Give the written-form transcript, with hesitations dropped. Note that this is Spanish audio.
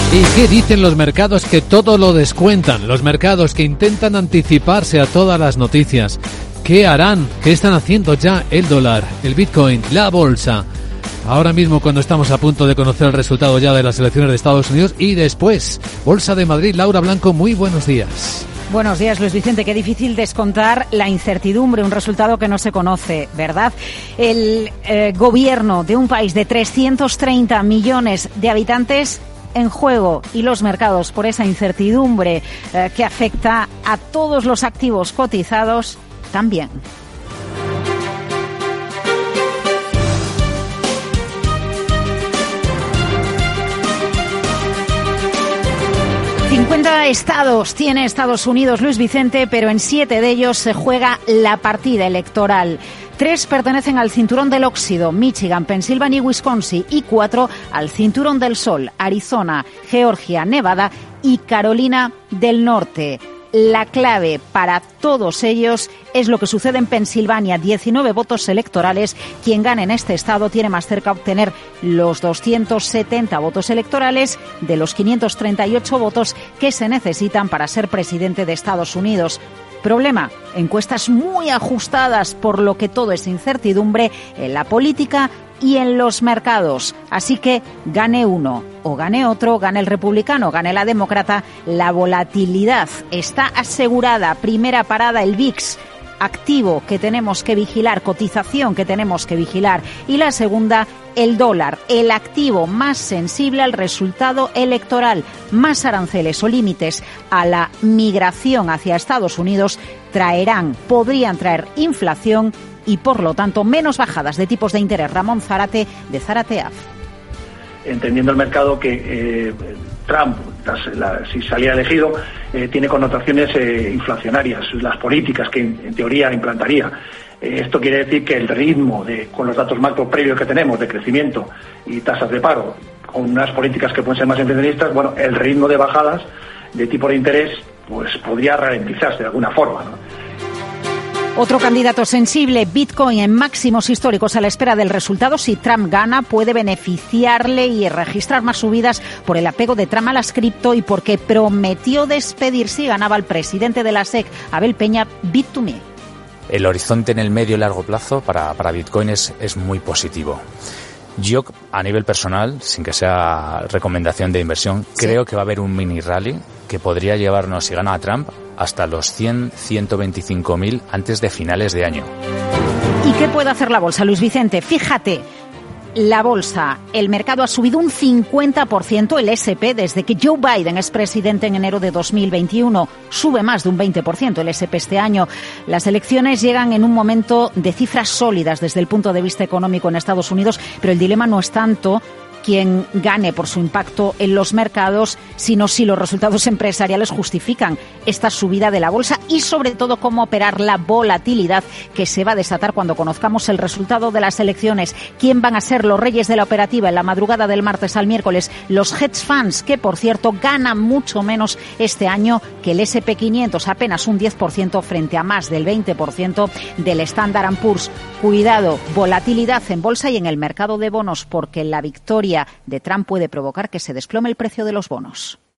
¿Y qué dicen los mercados que todo lo descuentan? Los mercados que intentan anticiparse a todas las noticias. ¿Qué harán? ¿Qué están haciendo ya el dólar, el Bitcoin, la bolsa? Ahora mismo, cuando estamos a punto de conocer el resultado ya de las elecciones de Estados Unidos y después, Bolsa de Madrid, Laura Blanco, muy buenos días. Buenos días, Luis Vicente. Qué difícil descontar la incertidumbre, un resultado que no se conoce, ¿verdad? El gobierno de un país de 330 millones de habitantes en juego y los mercados por esa incertidumbre que afecta a todos los activos cotizados también. ...50 estados tiene Estados Unidos, Luis Vicente, pero en 7 de ellos se juega la partida electoral. 3 pertenecen al cinturón del óxido, Michigan, Pensilvania y Wisconsin, y 4 al cinturón del sol, Arizona, Georgia, Nevada y Carolina del Norte. La clave para todos ellos es lo que sucede en Pensilvania. 19 votos electorales. Quien gane en este estado tiene más cerca obtener los 270 votos electorales de los 538 votos que se necesitan para ser presidente de Estados Unidos. Problema, encuestas muy ajustadas, por lo que todo es incertidumbre en la política y en los mercados. Así que gane uno o gane otro, gane el republicano, gane la demócrata, la volatilidad está asegurada. Primera parada, el VIX, activo que tenemos que vigilar, cotización que tenemos que vigilar. Y la segunda, el dólar, el activo más sensible al resultado electoral. Más aranceles o límites a la migración hacia Estados Unidos podrían traer inflación y, por lo tanto, menos bajadas de tipos de interés. Ramón Zárate, de Zarateaf. Entendiendo el mercado que Trump, si salía elegido, tiene connotaciones inflacionarias, las políticas que en teoría implantaría. Esto quiere decir que el ritmo, con los datos macro previos que tenemos de crecimiento y tasas de paro, con unas políticas que pueden ser más inflacionistas, bueno, el ritmo de bajadas de tipo de interés pues podría ralentizarse de alguna forma, ¿no? Otro candidato sensible, Bitcoin, en máximos históricos a la espera del resultado. Si Trump gana, puede beneficiarle y registrar más subidas por el apego de Trump a las cripto y porque prometió despedir si ganaba al presidente de la SEC, Abel Peña, Bit2Me. El horizonte en el medio y largo plazo para Bitcoin es muy positivo. Yo, a nivel personal, sin que sea recomendación de inversión, creo que va a haber un mini rally que podría llevarnos, si gana a Trump, hasta los 100-125.000 antes de finales de año. ¿Y qué puede hacer la bolsa, Luis Vicente? Fíjate, la bolsa, el mercado ha subido un 50%, el S&P, desde que Joe Biden es presidente en enero de 2021. Sube más de un 20% el S&P este año. Las elecciones llegan en un momento de cifras sólidas desde el punto de vista económico en Estados Unidos, pero el dilema no es tanto quien gane por su impacto en los mercados, sino si los resultados empresariales justifican esta subida de la bolsa y, sobre todo, cómo operar la volatilidad que se va a desatar cuando conozcamos el resultado de las elecciones. ¿Quién van a ser los reyes de la operativa en la madrugada del martes al miércoles? Los hedge funds, que, por cierto, ganan mucho menos este año que el S&P 500, apenas un 10% frente a más del 20% del Standard & Poor's. Cuidado, volatilidad en bolsa y en el mercado de bonos, porque la victoria de Trump puede provocar que se desplome el precio de los bonos.